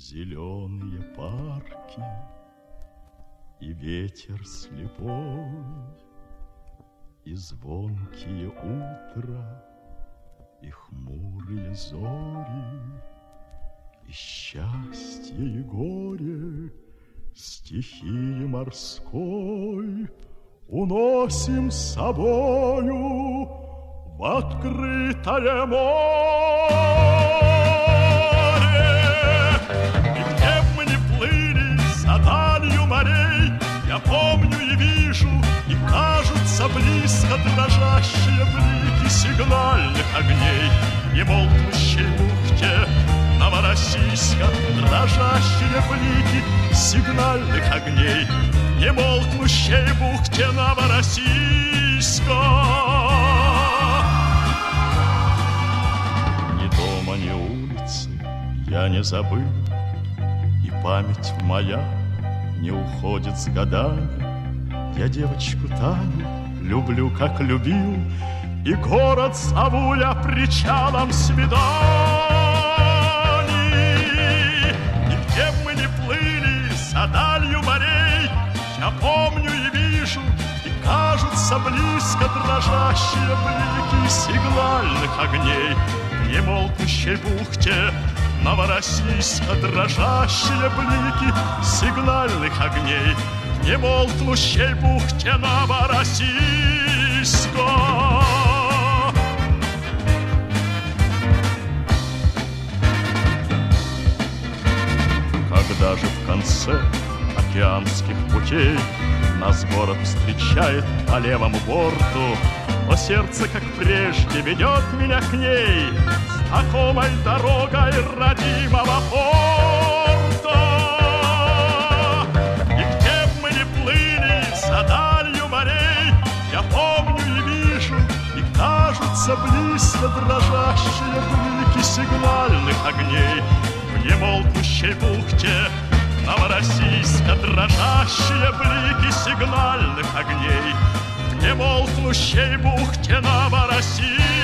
Зеленые парки и ветер слепой, и звонкие утра, и хмурые зори, и счастье, и горе, стихии морской уносим с собою в открытое море. И где б мы ни плыли за далью морей, я помню и вижу, и кажутся близко дрожащие блики сигнальных огней. В немолкнущей бухте Новороссийска дрожащие блики сигнальных огней. В немолкнущей бухте Новороссийска. Ни дома, ни улицы я не забыл, и память моя не уходит с годами. Я девочку Таню люблю, как любил, и город зову я причалом свиданий. И где б мы ни плыли за далью морей, я помню и вижу, и кажутся близко дрожащие блики сигнальных огней. В немолкнущей бухте Новороссийска дрожащие блики сигнальных огней. В немолкнущей бухте Новороссийска. Когда же в конце океанских путей нас город встречает по левому борту, то сердце, как прежде, ведет меня к ней знакомой дорогой родимого порта. И где б мы ни плыли за далью морей, я помню и вижу, и кажутся близко дрожащие блики сигнальных огней. В немолкнущей бухте Новороссийска дрожащие блики сигнальных огней. В немолкнущей бухте Новороссийска.